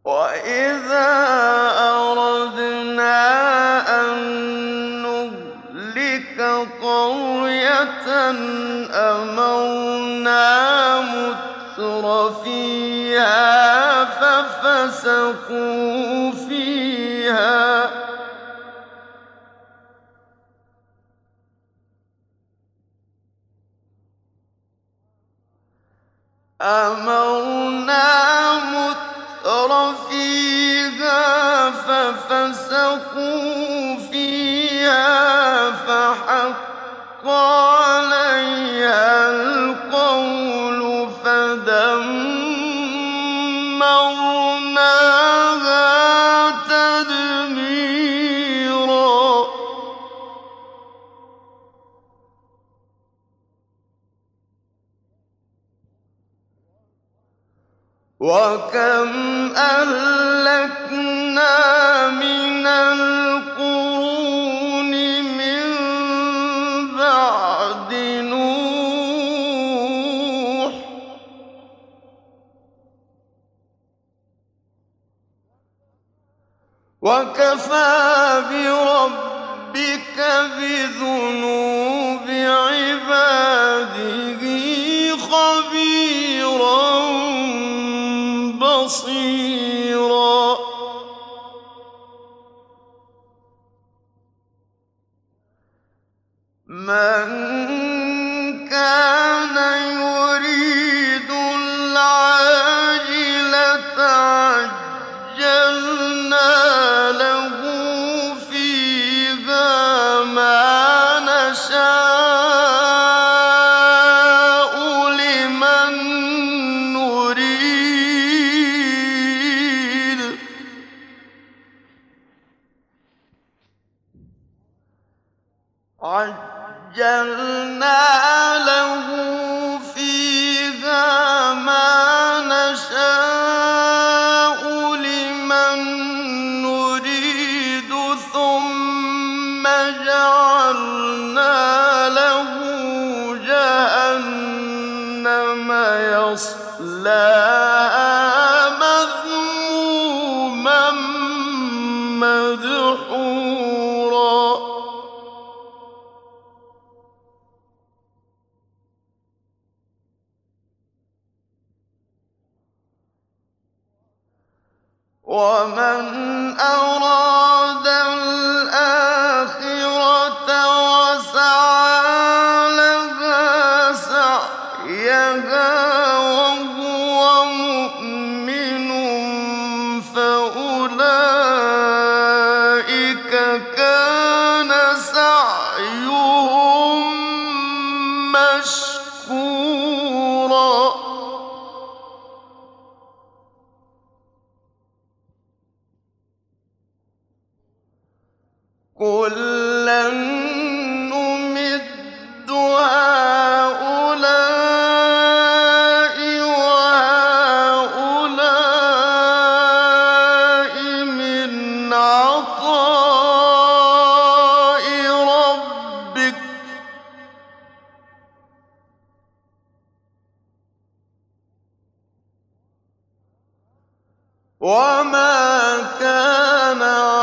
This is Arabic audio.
وَإِذَا أَرَدْنَا أَن نُّهْلِكَ قَرْيَةً أَمَرْنَا مُتْرَفِيهَا فَفَسَقُوا فِيهَا فَحَقَّ عَلَيْهَا الْقَوْلُ فَدَمَّرْنَاهَا تَدْمِيرًا وَكَمْ أَهْلَكْنَا مِنَ الْقُرُونِ مِن بَعْدِ نُوحٍ ۗ وَكَفَىٰ بِرَبِّكَ بِذُنُوبِ عِبَادِهِ خَبِيرًا بَصِيرًا مَن كَانَ يُرِيدُ الْعَاجِلَةَ عَجَّلْنَا لَهُ فِيهَا مَا نَشَاءُ لِمَن نُّرِيدُ ثُمَّ جَعَلْنَا لَهُ جَهَنَّمَ يَصْلَاهَا مَذْمُومًا مَّدْحُورًا وَمَنْ أَرَادَ الْآخِرَةَ وَسَعَىٰ لَهَا سَعْيَهَا وَهُوَ مُؤْمِنٌ فَأُولَٰئِكَ كَانَ سَعْيُهُم مَّشْكُورًا كُلًّا نُّمِدُّ هَٰؤُلَاءِ وَهَٰؤُلَاءِ مِنْ عَطَاءِ رَبِّكَ ۚ وَمَا كَانَ